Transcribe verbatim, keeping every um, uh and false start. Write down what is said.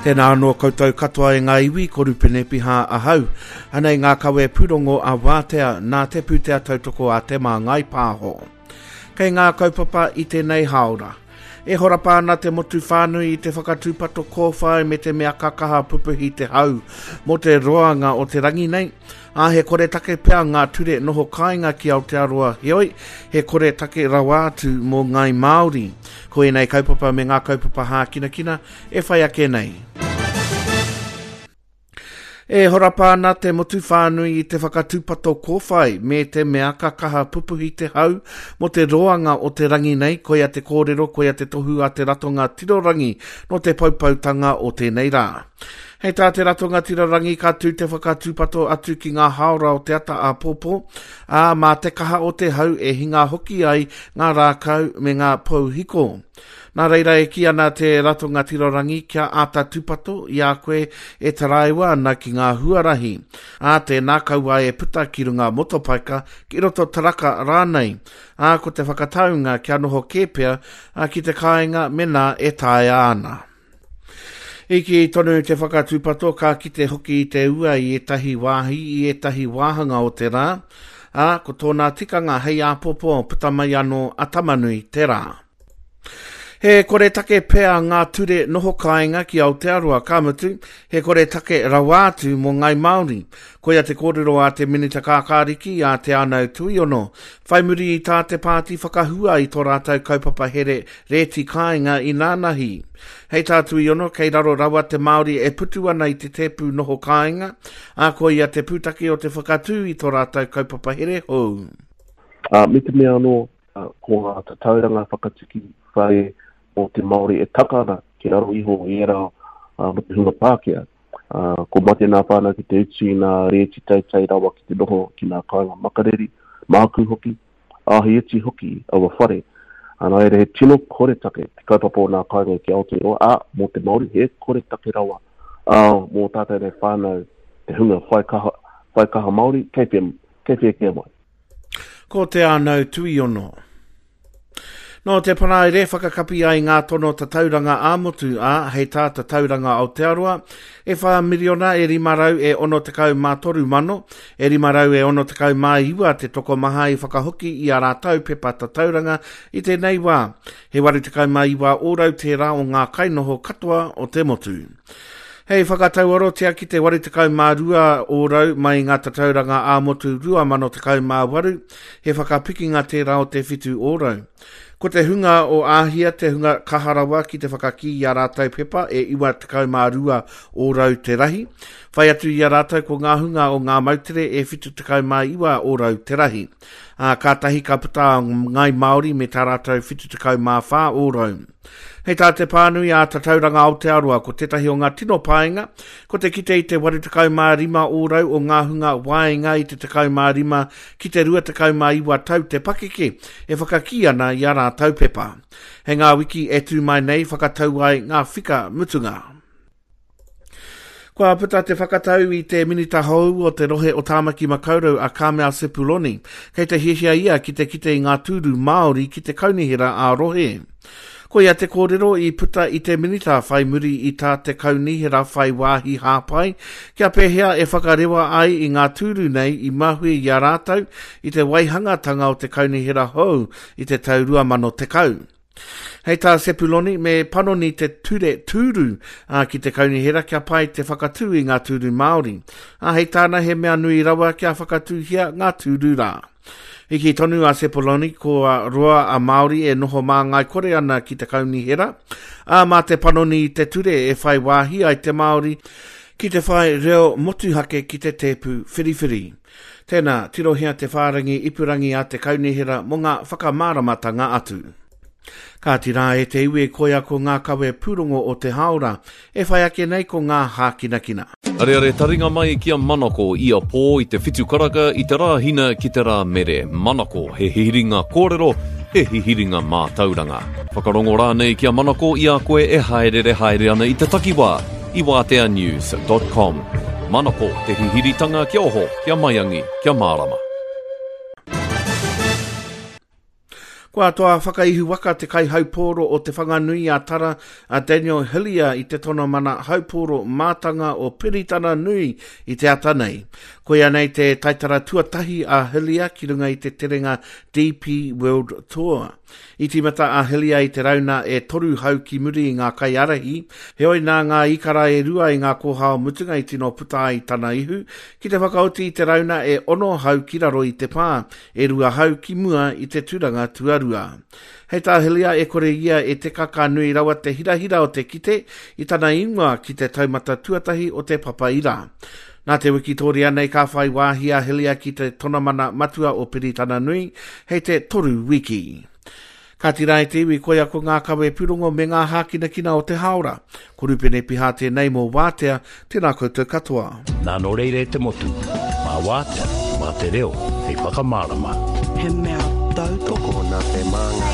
Tēnā anō koutou katoa e ngā iwi korupene piha ahau. Anei ngā kawe purongo a wātea nā te putea tautoko a te mā ngai pāho. Kei ngā kaupapa i tēnei haora. E horapa ana te motu whānui i te whakatūpato kōwhai me te mea kakaha pupuhi te hau mo te roanga o te rangi nei. A he kore take pea ngā ture noho kāinga ki Aotearoa heoi, he kore take rawātu mō ngai Māori. Ko e nei kaupapa me ngā kaupapa hā kina kina, e whai ake nei. E horapa ana te motu whānui i te whakatūpato kōwhai me te mea kakaha pupuhi te hau mo te roanga o te rangi nei, koia te kōrero, koia te tohu a te ratonga tirorangi no te paupautanga o tēnei rā. Hei tā te ratonga tirorangi ka tū te whakatūpato atu ki ngā haora o te ata a pōpō, a mā te kaha o te hau e hinga hoki ai ngā rākau me ngā pauhiko. Nā reira e ki ana te ratonga tirorangi kia ata tūpato i a koe e taraiwa ana ki ngā huarahi. A te nākaua e puta ki runga motopaika ki roto taraka rānei. A ko te whakataunga kia noho kēpea a ki te kāinga mena e tae ana. Iki tonu te whakatūpato ka ki te hoki i te ua i etahi wāhi i etahi wāhanga o te rā. A ko tōna tikanga hei a pōpō puta mai anō atamanui te rā. He kore take pea ngā ture noho kāinga ki Aotearoa kāmatu, he kore take rawātu mō ngai Māori. Koia te kōrero a te minita kākāriki a te anau tui ono. Whai muri i tā te pāti whakahua i tō rātau kaupapa here reti kāinga i nānahi. Hei tā tui ono, kei raro rawa te Māori e putu ana i te tepu noho kāinga, a koia te pūtake o te whakatū i tō rātau kaupapa here hou. Uh, me te mea anō, uh, ko ngā tauranga whakatiki whai o te Māori e takana ki raro iho i era uh, mo te hunga Pākehā. Uh, ko mate nā whāna ki te uti nā reti taitai rawa ki te noho ki nā kāinga makareri, māku hoki, ahi uti hoki awa whare. Ana ere he tino kore take, te kaupapa o nā kāinga ki Aotearoa, a mo te Māori he kore take rawa. Uh, mo tātai nei whānau te hunga whaikaha, whaikaha Māori, kei pia, kei pia kia mai. Ko te anau tui ono. No te pana e re whakakapi ai ngā tono ta tauranga āmotu a hei tā ta tauranga Aotearoa, e wha miriona e rimarau e ono te kau mā toru mano, e rimarau e ono te kau mā iwa te toko maha i whakahoki i a rātau pepa ta tauranga i te nei wā. He waru te kau mā iwa ōrau te rā o ngā kainoho katoa o te motu. Hei whakatau orotia ki te waru te kau mā rua ōrau mai ngā ta tauranga āmotu rua mano te kau mā waru, he whakapikinga te rā o te whitu ōrau. Ko te hunga o āhia, te hunga kaharawa ki te whakaki i a rātau pepa e iwa te kau mā rua o rau te rahi. Whai atu i a rātau ko ngā hunga o ngā mautere e whitu te kau mā iwa o rau te rahi. A kātahi ka puta ngai Māori me tā rātau whitu te kau mā whā o rau. Hei tā te pānui a ta tauranga Aotearoa ko tetahi o ngā tino pāinga, ko te kite i te waru te kau mā rima o rau o ngā hunga waenga i te te kau mā rima ki te rua te kau mā iwa tau te pakeke e whakaki ana i a rātau pepa. He ngā wiki e tū mai nei whakatau ai ngā whika mutunga. Kua puta te whakatau i te minita hou o te rohe o Tāmaki Makaurau a Kāmea Sepuloni, kei te hiahia ia ki te kite i ngā tūru Māori ki te kaunihira a rohe. Ko ia te kōrero i puta i te minita whai muri i tā te kaunihira whai wāhi hāpai, kia pēhea e whakarewa ai i ngā tūru nei i mahui i a rātau i te waihangatanga o te kaunihira hou i te taurua mano te kau. Hei tā Sepuloni me panoni te ture tūru a ki te kaunihira kia pai te whakatū i ngā tūru Māori. A hei tāna he mea nui rawa kia whakatūhia ngā tūru rā. Iki tonu a Sepuloni ko a roa a Māori e noho mā ngai kore ana ki te kaunihira. A mā te panoni te ture e whai wāhi ai te Māori ki te whai reo motuhake ki te tepu whiriwhiri. Tēnā, tirohia te whārangi ipurangi a te kaunihira mo ngā whakamāramatanga atu. Ka tira e te iwi koia ko ngā kawe pūrongo o te haora, e whai ake nei ko ngā hākinakina. Are are taringa mai kia Manako i a pō i te whitu karaka i te rā hina ki te rā mere. Manako, he hihiringa kōrero, he hihiringa mā tauranga. Whakarongo rānei kia Manako i a koe e haerere haere ana i te takiwā i wātea news dot com. Manako, te hihiritanga kia oho, kia maiangi, kia mārama. Kua toa whakaihu waka te kai hauporo o te whanganui a tara a Daniel Hillier i te tono mana hauporo mātanga o Piritana Nui i te atanei. Koia nei te taitara tuatahi a Hillier ki runga i te terenga D P World Tour. I timata a Hillier i te rauna e toru hau ki muri i ngā kaiarahi, heoi nā ngā ikara e rua i ngā kōhao mutunga i tino puta i tana ihu, ki te whakauti i te rauna e ono hau ki raro i te pā, e rua hau ki mua i te turanga tuarua. Hei tā Hillier e kore ia e te kaka nui rawa te hirahira o te kite, i tana ingoa ki te taumata tuatahi o te papaira. Nā te wikitoria nei ka whai wāhi a Hillier ki te tonamana matua o Piritana Nui, hei te toru wiki. Ka tirai te iwi koia ko ngā kawe pirongo me ngā hākina kina o te haora. Korupene piha te nei mō wātea, tēnā koutou katoa. Nā no reire te motu, mā wātea, mā te reo, hei whakamārama. He mea tau toko nā te māngai.